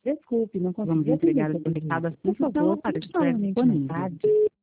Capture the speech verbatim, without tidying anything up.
Desculpe, não consegui Vamos entregar o atender seu recado assim Por que o favor, para fique estiver novamente mais disponível. tarde.